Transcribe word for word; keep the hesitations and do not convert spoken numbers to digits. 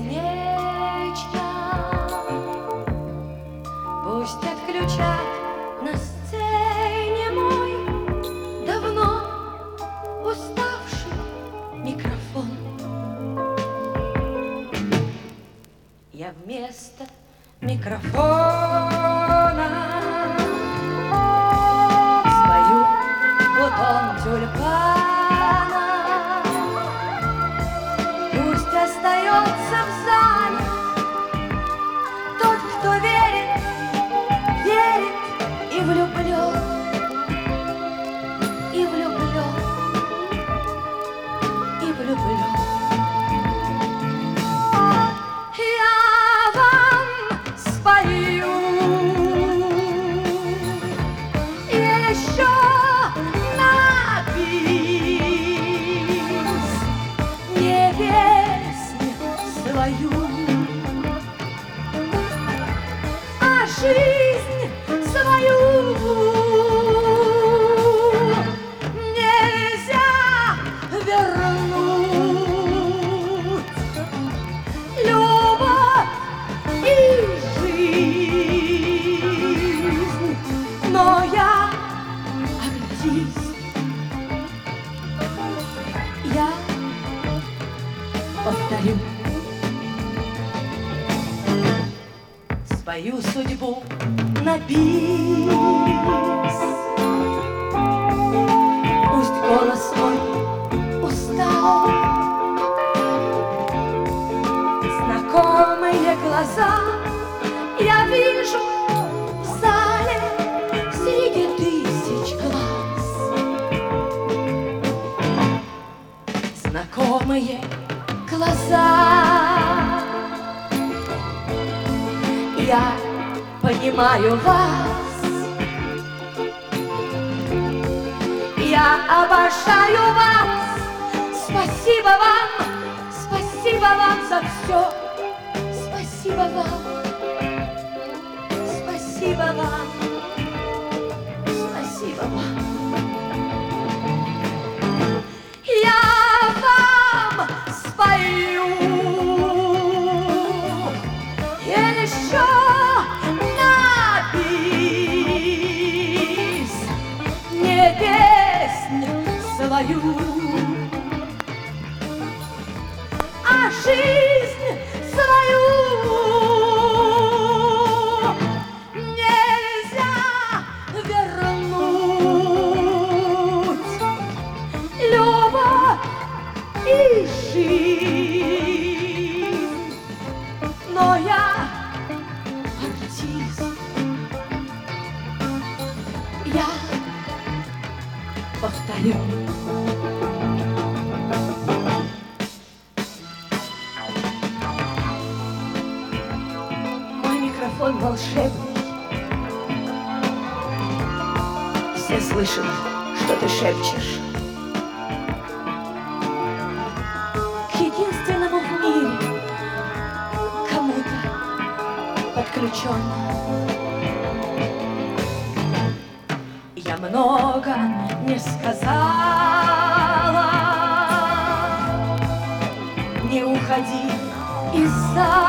сердечья. Пусть отключат на сцене мой давно уставший микрофон. Я вместо микрофона свою бутон тюльпана. Пусть остается в зале тот, кто верит, верит и влюблен, и влюблен, и влюблен. Я вам спою еще на бис не песню свою, а жизнь свою. Нельзя вернуть любовь и жизнь, но я артист. Я повторю свою судьбу на бис. Пусть голос мой устал, знакомые глаза я вижу в зале среди тысяч глаз. Знакомые глаза, я понимаю вас, я обожаю вас. Спасибо вам, спасибо вам за все. Спасибо вам, спасибо вам, спасибо вам. Я вам спою еще на бис не песню свою, а жизнь свою. Нельзя вернуть любовь и жизнь, но я артист. Я повторю. Мой микрофон волшебный. Все слышат, что ты шепчешь. К единственному в мире кому-то подключен. Я много не сказала, не уходи из зала.